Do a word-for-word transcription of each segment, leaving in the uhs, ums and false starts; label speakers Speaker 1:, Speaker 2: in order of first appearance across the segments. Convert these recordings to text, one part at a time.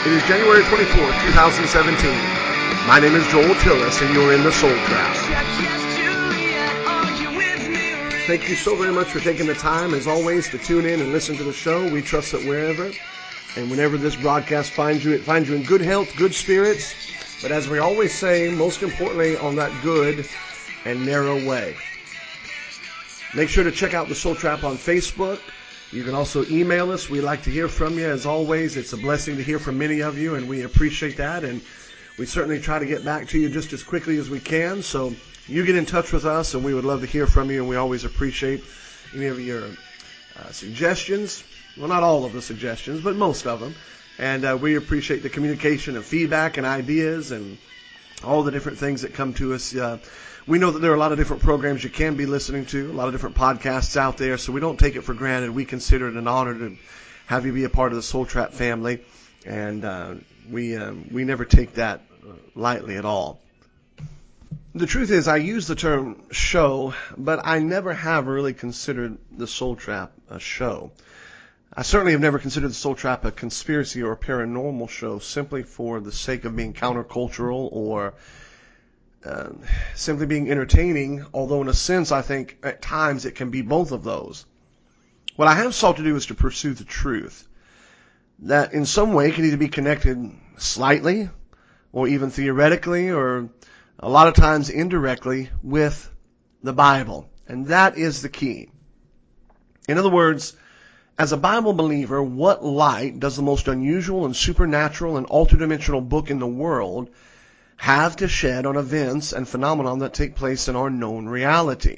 Speaker 1: It is January twenty-fourth, twenty seventeen. My name is Joel Tillis, and you're in the Soul Trap. Thank you so very much for taking the time, as always, to tune in and listen to the show. We trust that wherever and whenever this broadcast finds you, it finds you in good health, good spirits, but as we always say, most importantly, on that good and narrow way. Make sure to check out the Soul Trap on Facebook. You can also email us. We like to hear from you. As always, it's a blessing to hear from many of you, and we appreciate that. And we certainly try to get back to you just as quickly as we can. So you get in touch with us, and we would love to hear from you, and we always appreciate any of your uh, suggestions. Well, not all of the suggestions, but most of them. And uh, we appreciate the communication and feedback and ideas and all the different things that come to us. Uh, we know that there are a lot of different programs you can be listening to, a lot of different podcasts out there, so we don't take it for granted. We consider it an honor to have you be a part of the Soul Trap family, and uh, we um, we never take that lightly at all. The truth is, I use the term show, but I never have really considered the Soul Trap a show. I certainly have never considered the Soul Trap a conspiracy or a paranormal show simply for the sake of being countercultural or uh, simply being entertaining, although in a sense I think at times it can be both of those. What I have sought to do is to pursue the truth that in some way can either be connected slightly or even theoretically or a lot of times indirectly with the Bible. And that is the key. In other words, as a Bible believer, what light does the most unusual and supernatural and ultra-dimensional book in the world have to shed on events and phenomena that take place in our known reality?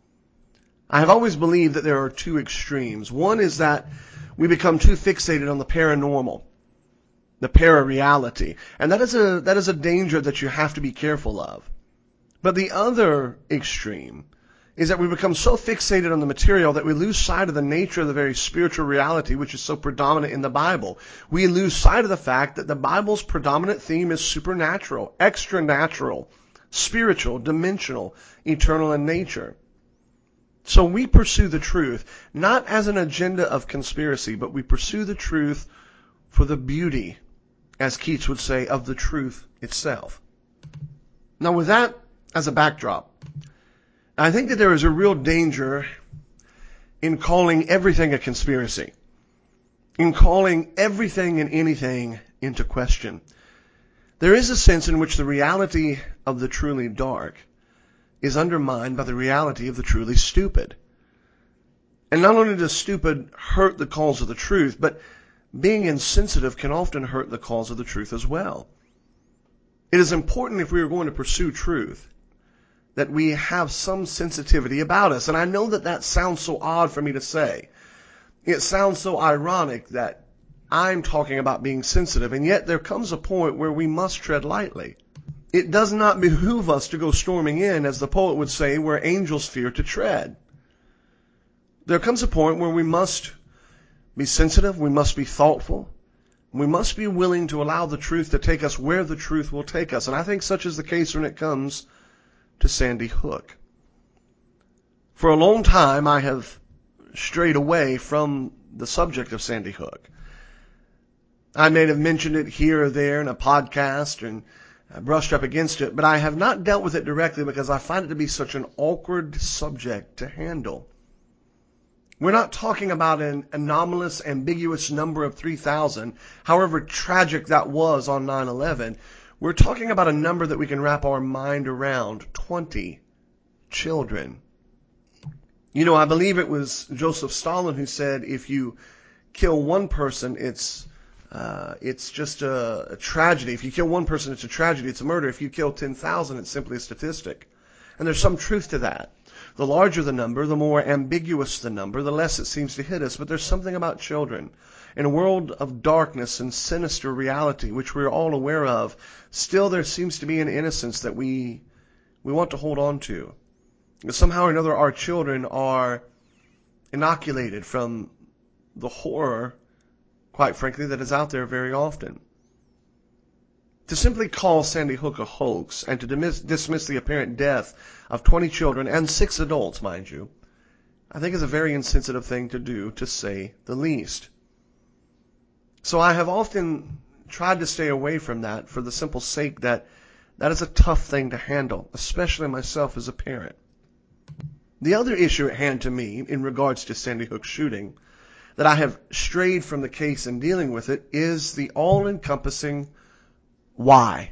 Speaker 1: I have always believed that there are two extremes. One is that we become too fixated on the paranormal, the para-reality, and that is a that is a danger that you have to be careful of. But the other extreme is that we become so fixated on the material that we lose sight of the nature of the very spiritual reality which is so predominant in the Bible. We lose sight of the fact that the Bible's predominant theme is supernatural, extra-natural, spiritual, dimensional, eternal in nature. So we pursue the truth, not as an agenda of conspiracy, but we pursue the truth for the beauty, as Keats would say, of the truth itself. Now with that as a backdrop, I think that there is a real danger in calling everything a conspiracy, in calling everything and anything into question. There is a sense in which the reality of the truly dark is undermined by the reality of the truly stupid. And not only does stupid hurt the cause of the truth, but being insensitive can often hurt the cause of the truth as well. It is important, if we are going to pursue truth, that we have some sensitivity about us. And I know that that sounds so odd for me to say. It sounds so ironic that I'm talking about being sensitive, and yet there comes a point where we must tread lightly. It does not behoove us to go storming in, as the poet would say, where angels fear to tread. There comes a point where we must be sensitive, we must be thoughtful, we must be willing to allow the truth to take us where the truth will take us. And I think such is the case when it comes to Sandy Hook. For a long time, I have strayed away from the subject of Sandy Hook. I may have mentioned it here or there in a podcast and brushed up against it, but I have not dealt with it directly because I find it to be such an awkward subject to handle. We're not talking about an anomalous, ambiguous number of three thousand, however tragic that was on nine eleven. We're talking about a number that we can wrap our mind around, twenty children. You know, I believe it was Joseph Stalin who said, if you kill one person, it's uh, it's just a, a tragedy. If you kill one person, it's a tragedy, it's a murder. If you kill ten thousand, it's simply a statistic. And there's some truth to that. The larger the number, the more ambiguous the number, the less it seems to hit us. But there's something about children. In a world of darkness and sinister reality, which we're all aware of, still there seems to be an innocence that we we want to hold on to. Somehow or another, our children are inoculated from the horror, quite frankly, that is out there very often. To simply call Sandy Hook a hoax and to dismiss, dismiss the apparent death of twenty children and six adults, mind you, I think is a very insensitive thing to do, to say the least. So I have often tried to stay away from that for the simple sake that that is a tough thing to handle, especially myself as a parent. The other issue at hand to me in regards to Sandy Hook shooting that I have strayed from the case in dealing with it is the all-encompassing why.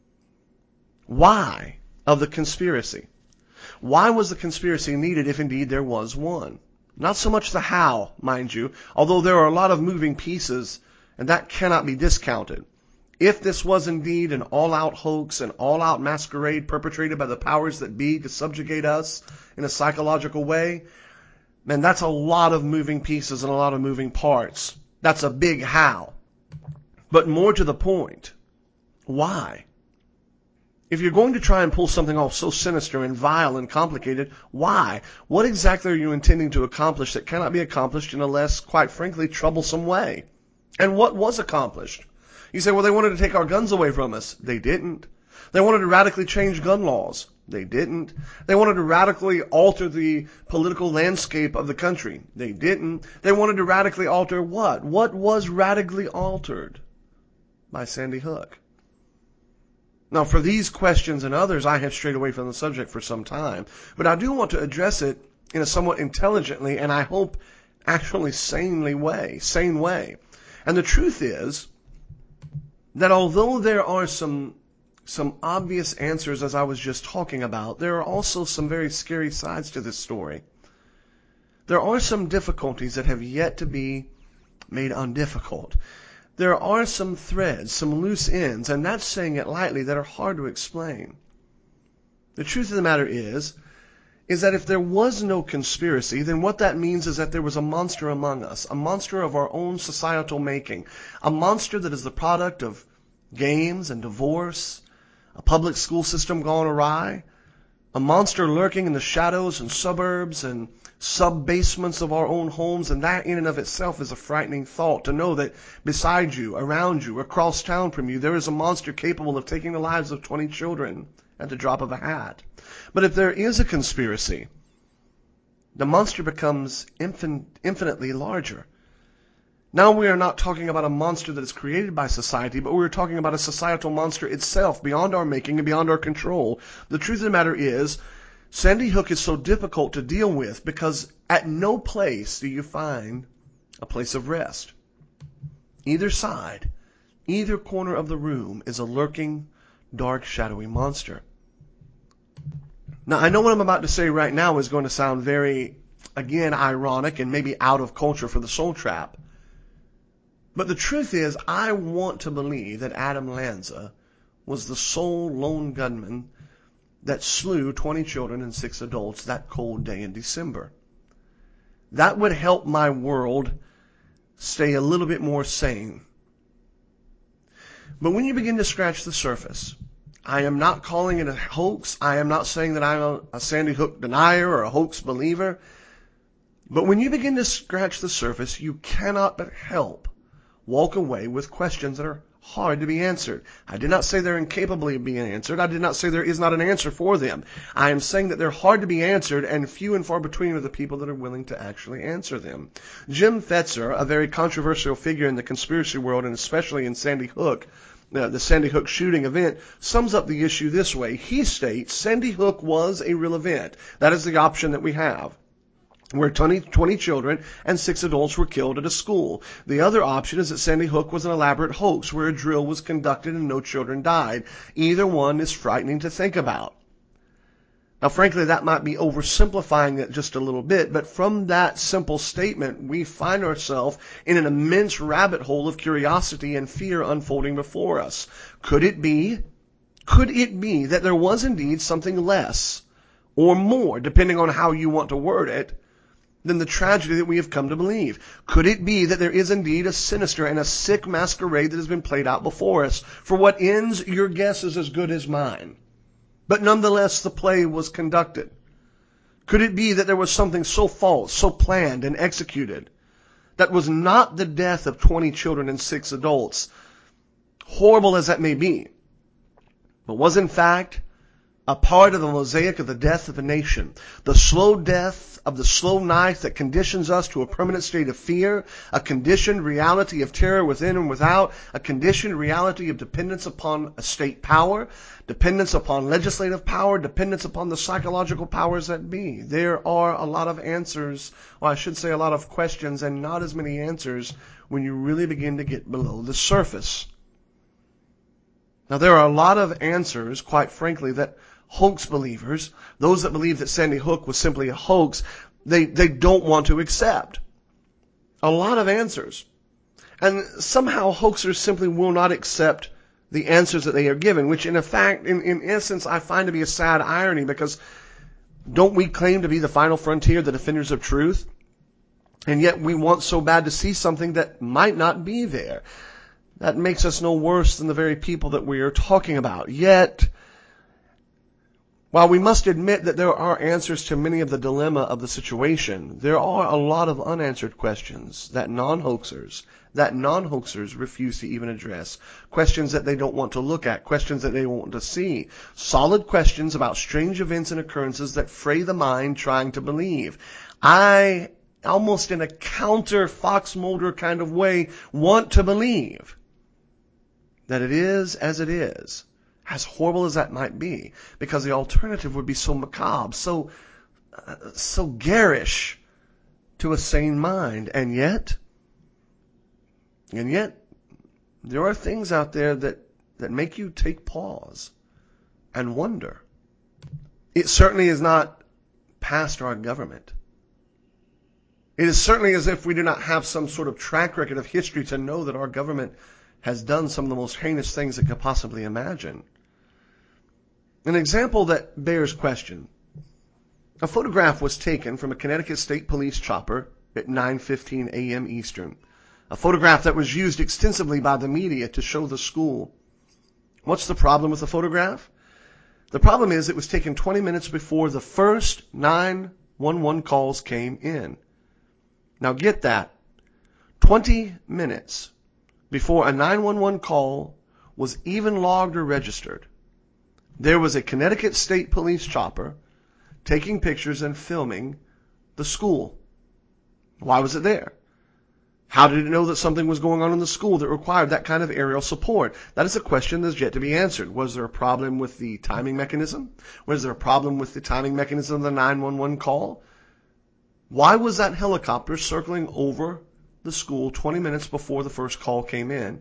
Speaker 1: Why of the conspiracy? Why was the conspiracy needed if indeed there was one? Not so much the how, mind you, although there are a lot of moving pieces, and that cannot be discounted. If this was indeed an all-out hoax, an all-out masquerade perpetrated by the powers that be to subjugate us in a psychological way, man, that's a lot of moving pieces and a lot of moving parts. That's a big how. But more to the point, why? If you're going to try and pull something off so sinister and vile and complicated, why? What exactly are you intending to accomplish that cannot be accomplished in a less, quite frankly, troublesome way? And what was accomplished? You say, well, they wanted to take our guns away from us. They didn't. They wanted to radically change gun laws. They didn't. They wanted to radically alter the political landscape of the country. They didn't. They wanted to radically alter what? What was radically altered by Sandy Hook? Now, for these questions and others, I have strayed away from the subject for some time. But I do want to address it in a somewhat intelligently and I hope actually sanely way, sane way. And the truth is that although there are some some obvious answers, as I was just talking about, there are also some very scary sides to this story. There are some difficulties that have yet to be made undifficult. There are some threads, some loose ends, and that's saying it lightly, that are hard to explain. The truth of the matter is, is that if there was no conspiracy, then what that means is that there was a monster among us, a monster of our own societal making, a monster that is the product of games and divorce, a public school system gone awry, a monster lurking in the shadows and suburbs and sub-basements of our own homes, and that in and of itself is a frightening thought, to know that beside you, around you, across town from you, there is a monster capable of taking the lives of twenty children at the drop of a hat. But if there is a conspiracy, the monster becomes infin- infinitely larger. Now we are not talking about a monster that is created by society, but we're talking about a societal monster itself, beyond our making and beyond our control. The truth of the matter is, Sandy Hook is so difficult to deal with because at no place do you find a place of rest. Either side, either corner of the room is a lurking, dark, shadowy monster. Now, I know what I'm about to say right now is going to sound very, again, ironic and maybe out of culture for the Soul Trap. But the truth is, I want to believe that Adam Lanza was the sole lone gunman that slew twenty children and six adults that cold day in December. That would help my world stay a little bit more sane. But when you begin to scratch the surface, I am not calling it a hoax. I am not saying that I'm a, a Sandy Hook denier or a hoax believer. But when you begin to scratch the surface, you cannot but help walk away with questions that are hard to be answered. I did not say they're incapable of being answered. I did not say there is not an answer for them. I am saying that they're hard to be answered, and few and far between are the people that are willing to actually answer them. Jim Fetzer, a very controversial figure in the conspiracy world, and especially in Sandy Hook, uh, the Sandy Hook shooting event, sums up the issue this way. He states Sandy Hook was a real event. That is the option that we have, where twenty, twenty children and six adults were killed at a school. The other option is that Sandy Hook was an elaborate hoax where a drill was conducted and no children died. Either one is frightening to think about. Now, frankly, that might be oversimplifying it just a little bit, but from that simple statement, we find ourselves in an immense rabbit hole of curiosity and fear unfolding before us. Could it be, could it be that there was indeed something less or more, depending on how you want to word it, than the tragedy that we have come to believe? Could it be that there is indeed a sinister and a sick masquerade that has been played out before us? For what ends, your guess is as good as mine. But nonetheless, the play was conducted. Could it be that there was something so false, so planned and executed, that was not the death of twenty children and six adults, horrible as that may be, but was in fact a part of the mosaic of the death of a nation. The slow death of the slow knife that conditions us to a permanent state of fear, a conditioned reality of terror within and without, a conditioned reality of dependence upon a state power, dependence upon legislative power, dependence upon the psychological powers that be. There are a lot of answers, or I should say a lot of questions, and not as many answers when you really begin to get below the surface. Now, there are a lot of answers, quite frankly, that hoax believers, those that believe that Sandy Hook was simply a hoax, they, they don't want to accept. A lot of answers. And somehow hoaxers simply will not accept the answers that they are given, which in fact, in, in essence, I find to be a sad irony, because don't we claim to be the final frontier, the defenders of truth? And yet we want so bad to see something that might not be there. That makes us no worse than the very people that we are talking about. Yet, while we must admit that there are answers to many of the dilemma of the situation, there are a lot of unanswered questions that non-hoaxers, that non-hoaxers refuse to even address. Questions that they don't want to look at, questions that they don't want to see. Solid questions about strange events and occurrences that fray the mind trying to believe. I, almost in a counter Fox Mulder kind of way, want to believe that it is as it is, as horrible as that might be, because the alternative would be so macabre, so uh, so garish to a sane mind. And yet, and yet, there are things out there that, that make you take pause and wonder. It certainly is not past our government. It is certainly as if we do not have some sort of track record of history to know that our government has done some of the most heinous things it could possibly imagine. An example that bears question. A photograph was taken from a Connecticut State Police chopper at nine fifteen a.m. Eastern. A photograph that was used extensively by the media to show the school. What's the problem with the photograph? The problem is it was taken twenty minutes before the first nine one one calls came in. Now get that. twenty minutes before a nine one one call was even logged or registered, there was a Connecticut State Police chopper taking pictures and filming the school. Why was it there? How did it know that something was going on in the school that required that kind of aerial support? That is a question that is yet to be answered. Was there a problem with the timing mechanism? Was there a problem with the timing mechanism of the nine one one call? Why was that helicopter circling over the school twenty minutes before the first call came in?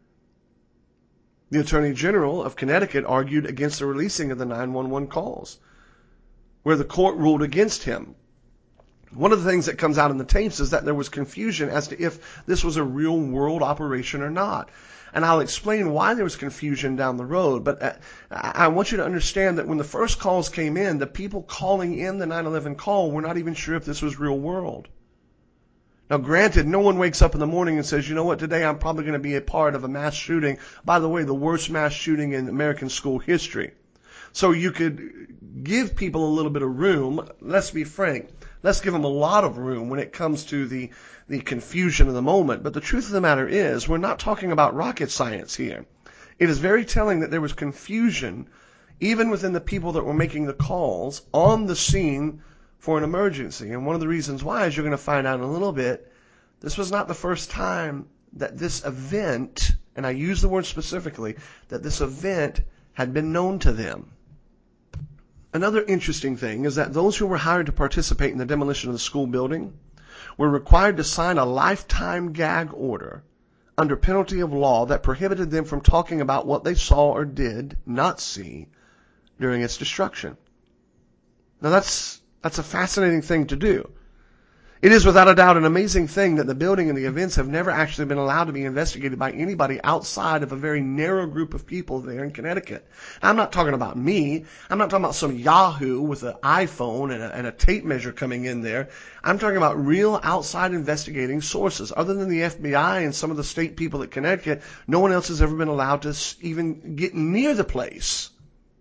Speaker 1: The Attorney General of Connecticut argued against the releasing of the nine one one calls, where the court ruled against him. One of the things that comes out in the tapes is that there was confusion as to if this was a real world operation or not. And I'll explain why there was confusion down the road. But I want you to understand that when the first calls came in, the people calling in the nine eleven call were not even sure if this was real world. Now, granted, no one wakes up in the morning and says, you know what, today I'm probably going to be a part of a mass shooting. By the way, the worst mass shooting in American school history. So you could give people a little bit of room. Let's be frank. Let's give them a lot of room when it comes to the, the confusion of the moment. But the truth of the matter is, we're not talking about rocket science here. It is very telling that there was confusion even within the people that were making the calls on the scene for an emergency. And one of the reasons why, as you're going to find out in a little bit, this was not the first time that this event, and I use the word specifically, that this event had been known to them. Another interesting thing is that those who were hired to participate in the demolition of the school building were required to sign a lifetime gag order under penalty of law that prohibited them from talking about what they saw or did not see during its destruction. Now that's That's a fascinating thing to do. It is without a doubt an amazing thing that the building and the events have never actually been allowed to be investigated by anybody outside of a very narrow group of people there in Connecticut. I'm not talking about me. I'm not talking about some Yahoo with an iPhone and a, and a tape measure coming in there. I'm talking about real outside investigating sources. Other than the F B I and some of the state people at Connecticut, no one else has ever been allowed to even get near the place.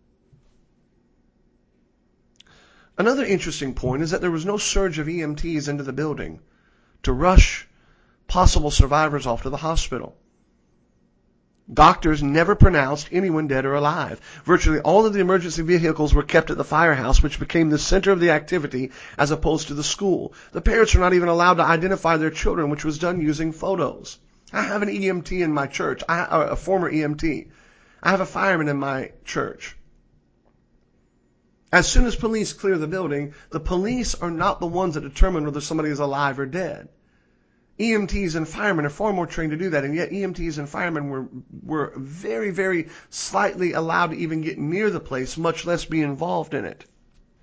Speaker 1: Another interesting point is that there was no surge of E M Ts into the building to rush possible survivors off to the hospital. Doctors never pronounced anyone dead or alive. Virtually all of the emergency vehicles were kept at the firehouse, which became the center of the activity as opposed to the school. The parents were not even allowed to identify their children, which was done using photos. I have an E M T in my church, I, a former E M T. I have a fireman in my church. As soon as police clear the building, the police are not the ones that determine whether somebody is alive or dead. E M Ts and firemen are far more trained to do that, and yet E M Ts and firemen were were very, very slightly allowed to even get near the place, much less be involved in it.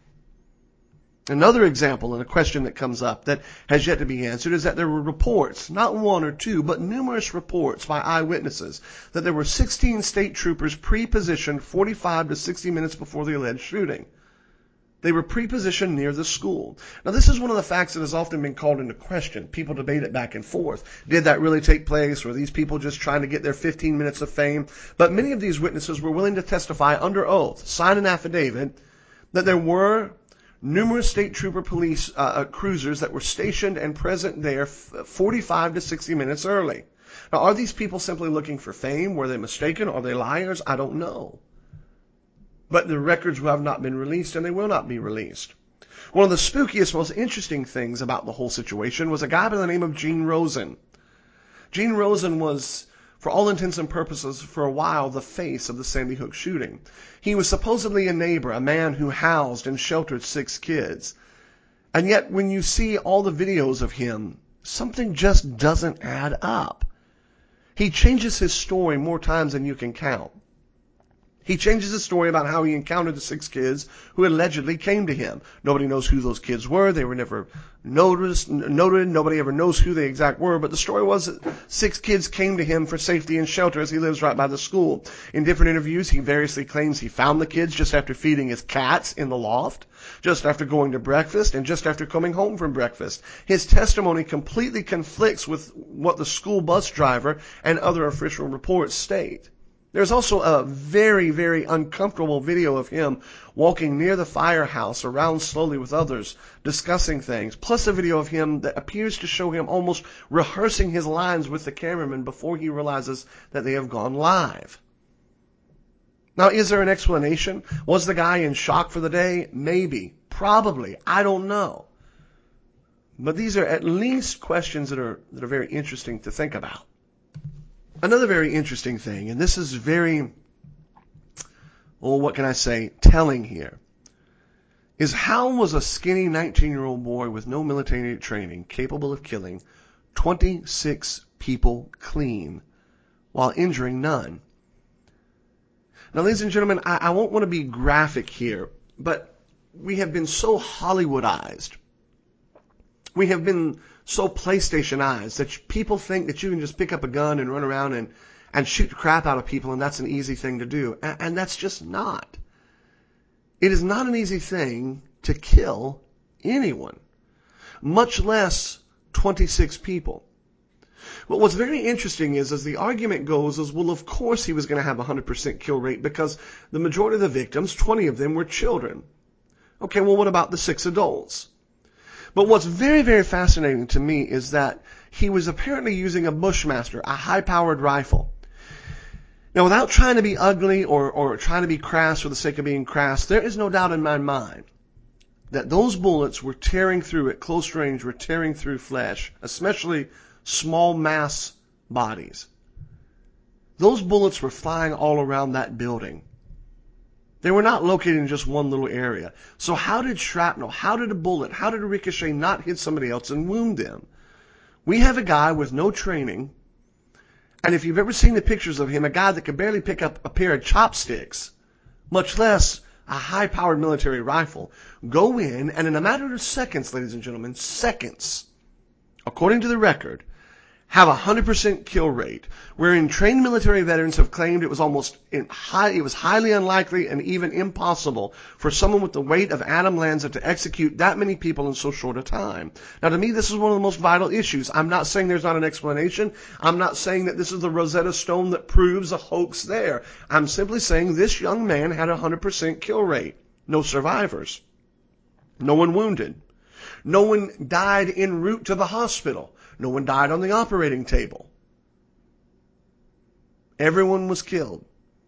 Speaker 1: Another example and a question that comes up that has yet to be answered is that there were reports, not one or two, but numerous reports by eyewitnesses, that there were sixteen state troopers pre-positioned forty-five to sixty minutes before the alleged shooting. They were pre-positioned near the school. Now, this is one of the facts that has often been called into question. People debate it back and forth. Did that really take place? Were these people just trying to get their fifteen minutes of fame? But many of these witnesses were willing to testify under oath, sign an affidavit, that there were numerous state trooper police uh, cruisers that were stationed and present there forty-five to sixty minutes early. Now, are these people simply looking for fame? Were they mistaken? Are they liars? I don't know. But the records have not been released, and they will not be released. One of the spookiest, most interesting things about the whole situation was a guy by the name of Gene Rosen. Gene Rosen was, for all intents and purposes, for a while, the face of the Sandy Hook shooting. He was supposedly a neighbor, a man who housed and sheltered six kids. And yet, when you see all the videos of him, something just doesn't add up. He changes his story more times than you can count. He changes the story about how he encountered the six kids who allegedly came to him. Nobody knows who those kids were. They were never noticed, noted. Nobody ever knows who they exact were. But the story was that six kids came to him for safety and shelter as he lives right by the school. In different interviews, he variously claims he found the kids just after feeding his cats in the loft, just after going to breakfast, and just after coming home from breakfast. His testimony completely conflicts with what the school bus driver and other official reports state. There's also a very, very uncomfortable video of him walking near the firehouse around slowly with others, discussing things, plus a video of him that appears to show him almost rehearsing his lines with the cameraman before he realizes that they have gone live. Now, is there an explanation? Was the guy in shock for the day? Maybe. Probably. I don't know. But these are at least questions that are, that are very interesting to think about. Another very interesting thing, and this is very, well, what can I say, telling here, is how was a skinny nineteen-year-old boy with no military training capable of killing twenty-six people clean while injuring none? Now, ladies and gentlemen, I, I won't want to be graphic here, but we have been so Hollywoodized. We have been so PlayStationized that people think that you can just pick up a gun and run around and, and shoot the crap out of people, and that's an easy thing to do. And, and that's just not. It is not an easy thing to kill anyone, much less twenty-six people. But what's very interesting is, as the argument goes, is, well, of course he was going to have a one hundred percent kill rate because the majority of the victims, twenty of them, were children. Okay, well, what about the six adults? But what's very, very fascinating to me is that he was apparently using a Bushmaster, a high-powered rifle. Now, without trying to be ugly or, or trying to be crass for the sake of being crass, there is no doubt in my mind that those bullets were tearing through at close range, were tearing through flesh, especially small mass bodies. Those bullets were flying all around that building. They were not located in just one little area. So how did shrapnel, how did a bullet, how did a ricochet not hit somebody else and wound them? We have a guy with no training, and if you've ever seen the pictures of him, a guy that could barely pick up a pair of chopsticks, much less a high-powered military rifle, go in, and in a matter of seconds, ladies and gentlemen, seconds, according to the record, have a one hundred percent kill rate, wherein trained military veterans have claimed it was almost in high, it was highly unlikely and even impossible for someone with the weight of Adam Lanza to execute that many people in so short a time. Now, to me, this is one of the most vital issues. I'm not saying there's not an explanation. I'm not saying that this is the Rosetta Stone that proves a hoax there. I'm simply saying this young man had a one hundred percent kill rate. No survivors. No one wounded. No one died en route to the hospital. No one died on the operating table. Everyone was killed.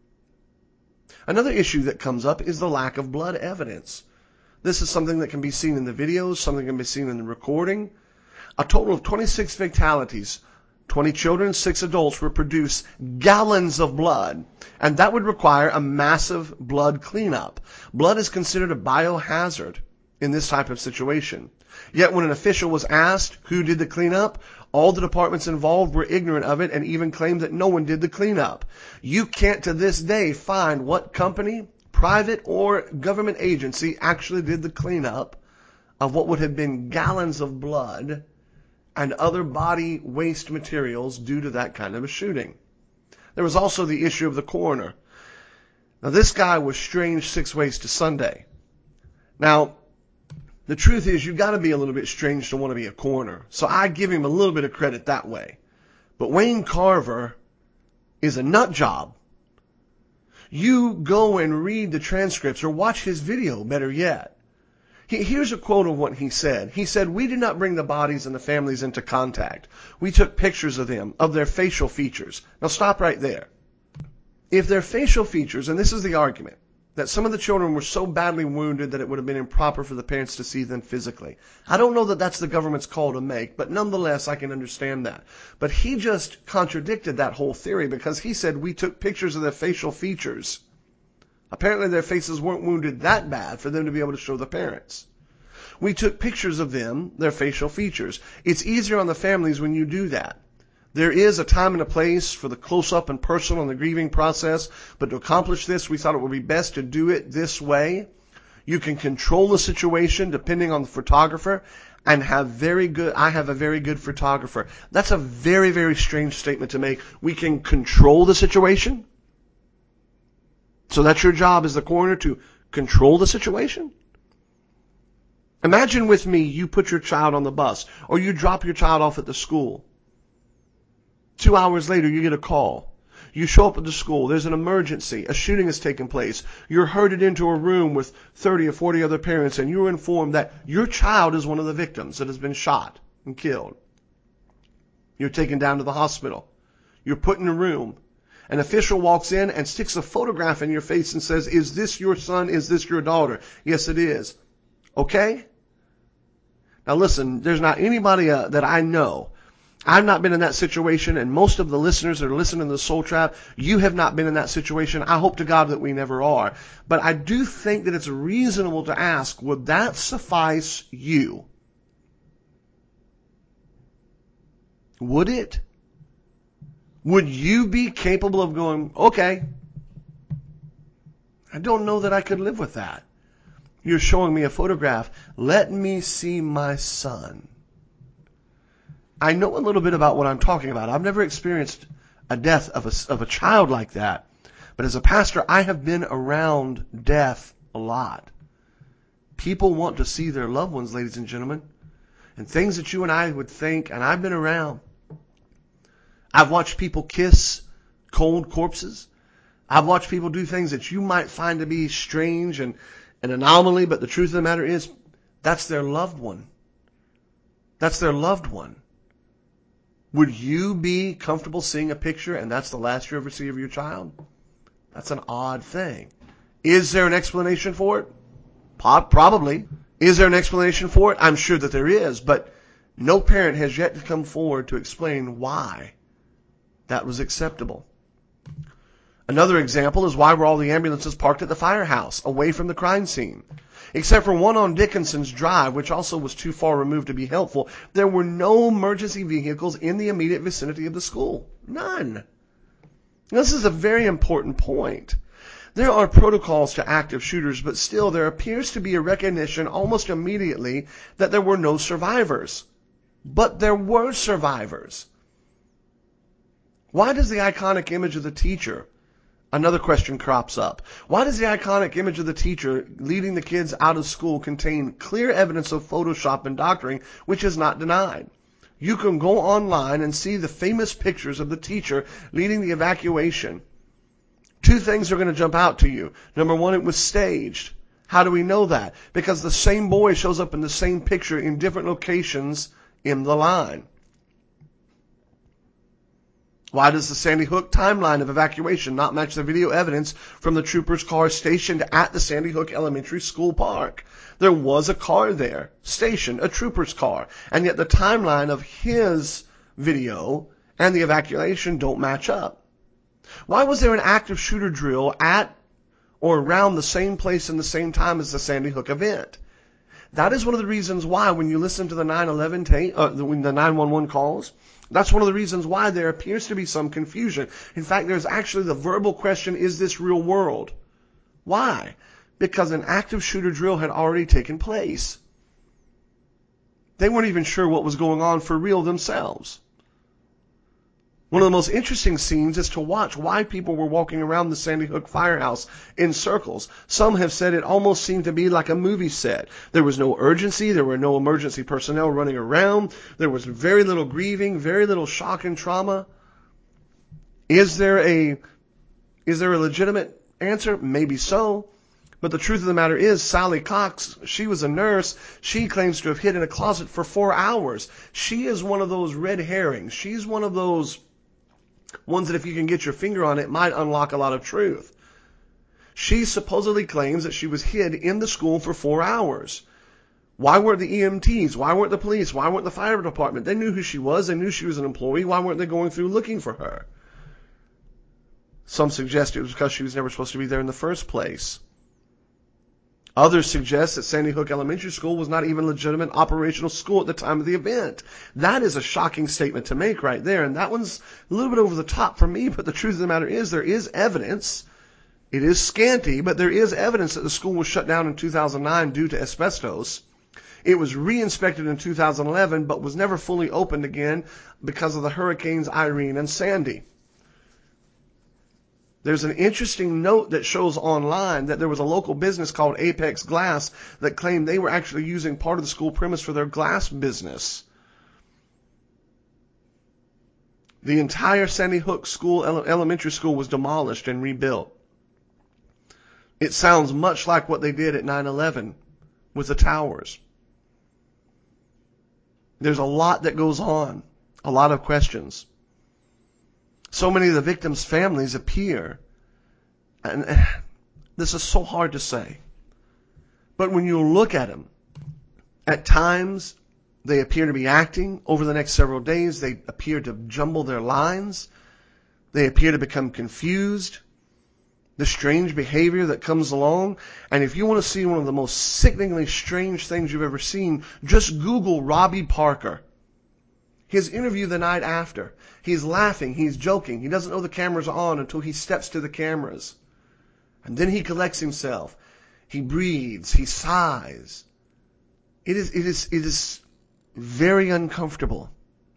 Speaker 1: Another issue that comes up is the lack of blood evidence. This is something that can be seen in the videos, something that can be seen in the recording. A total of twenty-six fatalities, twenty children, six adults, would produce gallons of blood, and that would require a massive blood cleanup. Blood is considered a biohazard in this type of situation. Yet when an official was asked who did the cleanup, all the departments involved were ignorant of it and even claimed that no one did the cleanup. You can't to this day find what company, private or government agency actually did the cleanup of what would have been gallons of blood and other body waste materials due to that kind of a shooting. There was also the issue of the coroner. Now, this guy was strange six ways to Sunday. Now, the truth is, you've got to be a little bit strange to want to be a coroner. So I give him a little bit of credit that way. But Wayne Carver is a nut job. You go and read the transcripts or watch his video, better yet. Here's a quote of what he said. He said, "We did not bring the bodies and the families into contact. We took pictures of them, of their facial features." Now stop right there. If their facial features, and this is the argument, that some of the children were so badly wounded that it would have been improper for the parents to see them physically. I don't know that that's the government's call to make, but nonetheless, I can understand that. But he just contradicted that whole theory because he said we took pictures of their facial features. Apparently their faces weren't wounded that bad for them to be able to show the parents. We took pictures of them, their facial features. It's easier on the families when you do that. There is a time and a place for the close-up and personal and the grieving process, but to accomplish this, we thought it would be best to do it this way. You can control the situation depending on the photographer and have very good, I have a very good photographer. That's a very, very strange statement to make. We can control the situation. So that's your job as the coroner, to control the situation? Imagine with me, you put your child on the bus or you drop your child off at the school. Two hours later, you get a call. You show up at the school. There's an emergency. A shooting has taken place. You're herded into a room with thirty or forty other parents, and you're informed that your child is one of the victims that has been shot and killed. You're taken down to the hospital. You're put in a room. An official walks in and sticks a photograph in your face and says, "Is this your son? Is this your daughter?" "Yes, it is." Okay? Now listen, there's not anybody uh, that I know. I've not been in that situation, and most of the listeners that are listening to the Soul Trap, you have not been in that situation. I hope to God that we never are. But I do think that it's reasonable to ask, would that suffice you? Would it? Would you be capable of going, okay, I don't know that I could live with that. You're showing me a photograph. Let me see my son. I know a little bit about what I'm talking about. I've never experienced a death of a, of a child like that. But as a pastor, I have been around death a lot. People want to see their loved ones, ladies and gentlemen. And things that you and I would think, and I've been around. I've watched people kiss cold corpses. I've watched people do things that you might find to be strange and an anomaly, but the truth of the matter is, that's their loved one. That's their loved one. Would you be comfortable seeing a picture and that's the last you ever see of your child? That's an odd thing. Is there an explanation for it? Probably. Is there an explanation for it? I'm sure that there is, but no parent has yet to come forward to explain why that was acceptable. Another example is, why were all the ambulances parked at the firehouse, away from the crime scene? Except for one on Dickinson's Drive, which also was too far removed to be helpful, there were no emergency vehicles in the immediate vicinity of the school. None. This is a very important point. There are protocols to active shooters, but still there appears to be a recognition almost immediately that there were no survivors. But there were survivors. Why does the iconic image of the teacher, another question crops up, why does the iconic image of the teacher leading the kids out of school contain clear evidence of Photoshop and doctoring, which is not denied? You can go online and see the famous pictures of the teacher leading the evacuation. Two things are going to jump out to you. Number one, it was staged. How do we know that? Because the same boy shows up in the same picture in different locations in the line. Why does the Sandy Hook timeline of evacuation not match the video evidence from the trooper's car stationed at the Sandy Hook Elementary School park? There was a car there, stationed, a trooper's car, and yet the timeline of his video and the evacuation don't match up. Why was there an active shooter drill at or around the same place and the same time as the Sandy Hook event? That is one of the reasons why when you listen to the nine eleven tape, uh, the, the nine one one calls, that's one of the reasons why there appears to be some confusion. In fact, there's actually the verbal question, is this real world? Why? Because an active shooter drill had already taken place. They weren't even sure what was going on for real themselves. One of the most interesting scenes is to watch why people were walking around the Sandy Hook firehouse in circles. Some have said it almost seemed to be like a movie set. There was no urgency. There were no emergency personnel running around. There was very little grieving, very little shock and trauma. Is there a, is there a legitimate answer? Maybe so. But the truth of the matter is, Sally Cox, she was a nurse. She claims to have hid in a closet for four hours. She is one of those red herrings. She's one of those ones that if you can get your finger on it, might unlock a lot of truth. She supposedly claims that she was hid in the school for four hours. Why weren't the E M Ts? Why weren't the police? Why weren't the fire department? They knew who she was. They knew she was an employee. Why weren't they going through looking for her? Some suggest it was because she was never supposed to be there in the first place. Others suggest that Sandy Hook Elementary School was not even a legitimate operational school at the time of the event. That is a shocking statement to make right there, and that one's a little bit over the top for me, but the truth of the matter is there is evidence. It is scanty, but there is evidence that the school was shut down in two thousand nine due to asbestos. It was re-inspected in two thousand eleven, but was never fully opened again because of the hurricanes Irene and Sandy. There's an interesting note that shows online that there was a local business called Apex Glass that claimed they were actually using part of the school premise for their glass business. The entire Sandy Hook school, elementary school was demolished and rebuilt. It sounds much like what they did at nine eleven with the towers. There's a lot that goes on, a lot of questions. So many of the victims' families appear, and this is so hard to say, but when you look at them, at times they appear to be acting. Over the next several days, they appear to jumble their lines. They appear to become confused. The strange behavior that comes along. And if you want to see one of the most sickeningly strange things you've ever seen, just Google Robbie Parker. His interview the night after. He's laughing. He's joking. He doesn't know the camera's on until he steps to the cameras. And then he collects himself. He breathes. He sighs. It is, it is, it is very uncomfortable.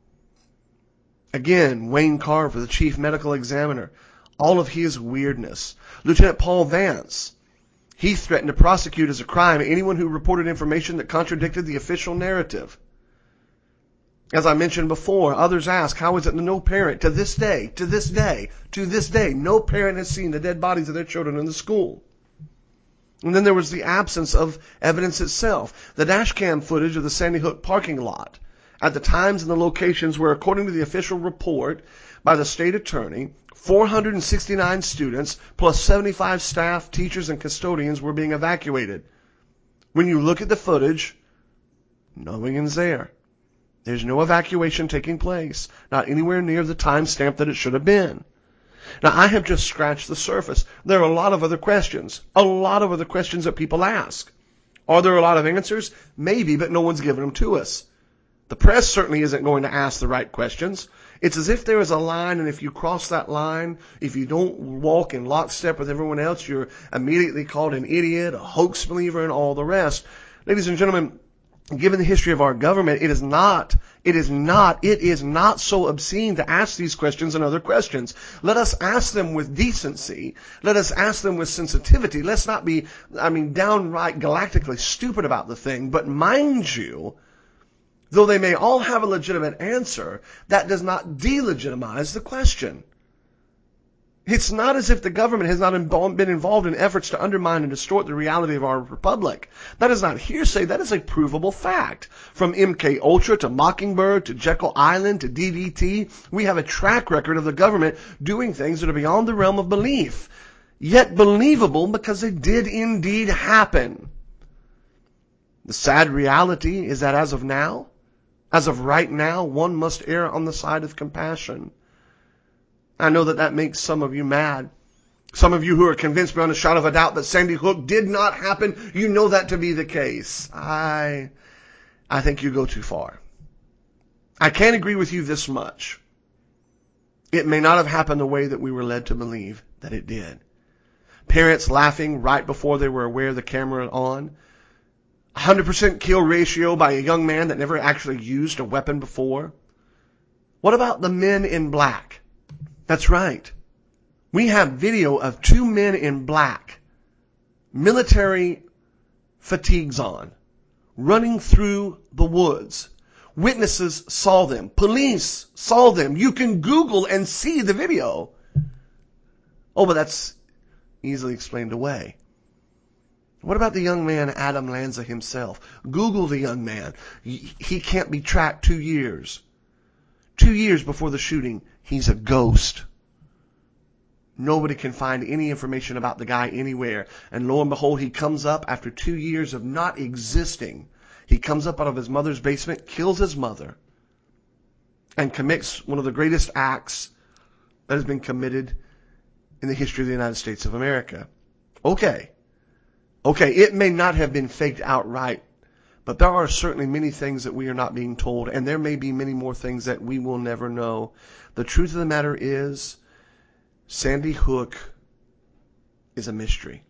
Speaker 1: Again, Wayne Carver, the chief medical examiner. All of his weirdness. Lieutenant Paul Vance. He threatened to prosecute as a crime anyone who reported information that contradicted the official narrative. As I mentioned before, others ask, how is it that no parent, to this day, to this day, to this day, no parent has seen the dead bodies of their children in the school? And then there was the absence of evidence itself. The dash cam footage of the Sandy Hook parking lot at the times and the locations where, according to the official report by the state attorney, four hundred sixty-nine students plus seventy-five staff, teachers, and custodians were being evacuated. When you look at the footage, no one's there. There's no evacuation taking place, not anywhere near the time stamp that it should have been. Now, I have just scratched the surface. There are a lot of other questions, a lot of other questions that people ask. Are there a lot of answers? Maybe, but no one's given them to us. The press certainly isn't going to ask the right questions. It's as if there is a line, and if you cross that line, if you don't walk in lockstep with everyone else, you're immediately called an idiot, a hoax believer, and all the rest. Ladies and gentlemen, given the history of our government, it is not, it is not, it is not so obscene to ask these questions and other questions. Let us ask them with decency. Let us ask them with sensitivity. Let's not be, I mean, downright galactically stupid about the thing. But mind you, though they may all have a legitimate answer, that does not delegitimize the question. It's not as if the government has not been involved in efforts to undermine and distort the reality of our republic. That is not hearsay. That is a provable fact. From M K Ultra to Mockingbird to Jekyll Island to D D T, we have a track record of the government doing things that are beyond the realm of belief, yet believable because they did indeed happen. The sad reality is that as of now, as of right now, one must err on the side of compassion. I know that that makes some of you mad. Some of you who are convinced beyond a shadow of a doubt that Sandy Hook did not happen, you know that to be the case. I, I think you go too far. I can't agree with you this much. It may not have happened the way that we were led to believe that it did. Parents laughing right before they were aware the camera was on. one hundred percent kill ratio by a young man that never actually used a weapon before. What about the men in black? That's right. We have video of two men in black, military fatigues on, running through the woods. Witnesses saw them. Police saw them. You can Google and see the video. Oh, but that's easily explained away. What about the young man Adam Lanza himself? Google the young man. He can't be tracked two years. Two years before the shooting, he's a ghost. Nobody can find any information about the guy anywhere. And lo and behold, he comes up after two years of not existing. He comes up out of his mother's basement, kills his mother, and commits one of the greatest acts that has been committed in the history of the United States of America. Okay. Okay, it may not have been faked outright, but there are certainly many things that we are not being told, and there may be many more things that we will never know. The truth of the matter is, Sandy Hook is a mystery.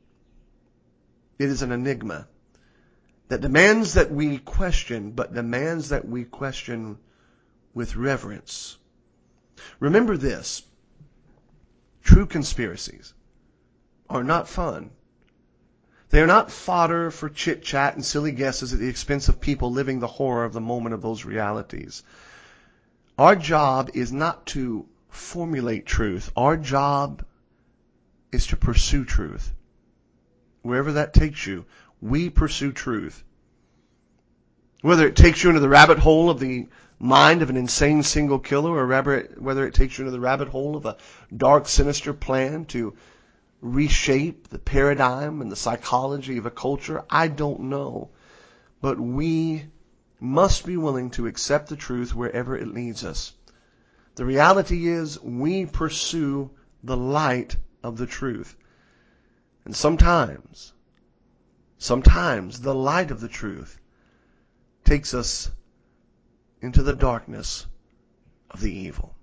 Speaker 1: It is an enigma that demands that we question, but demands that we question with reverence. Remember this: true conspiracies are not fun. They are not fodder for chit-chat and silly guesses at the expense of people living the horror of the moment of those realities. Our job is not to formulate truth. Our job is to pursue truth. Wherever that takes you, we pursue truth. Whether it takes you into the rabbit hole of the mind of an insane single killer, or whether it takes you into the rabbit hole of a dark, sinister plan to reshape the paradigm and the psychology of a culture, I don't know. But we must be willing to accept the truth wherever it leads us. The reality is, we pursue the light of the truth. And sometimes, sometimes the light of the truth takes us into the darkness of the evil.